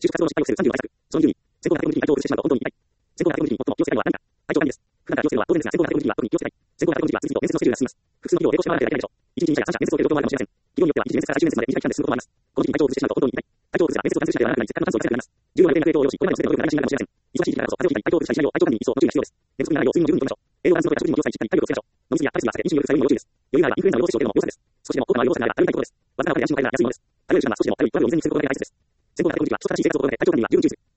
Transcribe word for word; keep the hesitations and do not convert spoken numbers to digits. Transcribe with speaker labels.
Speaker 1: 就職活動の失敗を防ぐさんじゅうの対策。そのに、先行型テクノロジーに対応してしまうと本当に痛い。先行型テクノロジーに最も気をつけたいのは何か。体調管理です。普段から気をつけるのは当然ですが、先行型テクノロジーは特に気をつけたい。先行型テクノロジーは次々と面接のスケジュールが進みます。複数の企業を並行して回らなければいけないでしょう。いちにちに社やさん社面接を受ける状況もあるかもしれません。企業によっては一次面接から最終面接まで短い期間で進むこともあります。この時期に体調を崩してしまうと本当に痛い。体調を崩せば面接をキャンセルしなければならなくなり、せっかくのチャンスを逃したくなります。十分な予定の提供を要し、これまでの全ての努力が台無しになるかもしれません。忙しい時期だからこそ、風邪をひいたり体調を崩したりしないよう、体調管理に一層の注意が必要です。寝不足にならないよう睡眠も十分にとりましょう。栄養バランスの取れた食事も気を使い、しっかり体力をつけましょう。飲みすぎや食べ過ぎは避け、飲酒による副作用にも要注意です。余裕があればインフルエンザの予防接種を受けるのも良さです。少しでも多くの周りを防ぐならば頼りたいことです。わずかなお金で安心を買えるなら安いものです。頼れる時間は少しでも頼るに上手に全にすることが大切です。先行型テクノロジーは基礎正しい生活を心がけ、体調管理には十分注意する。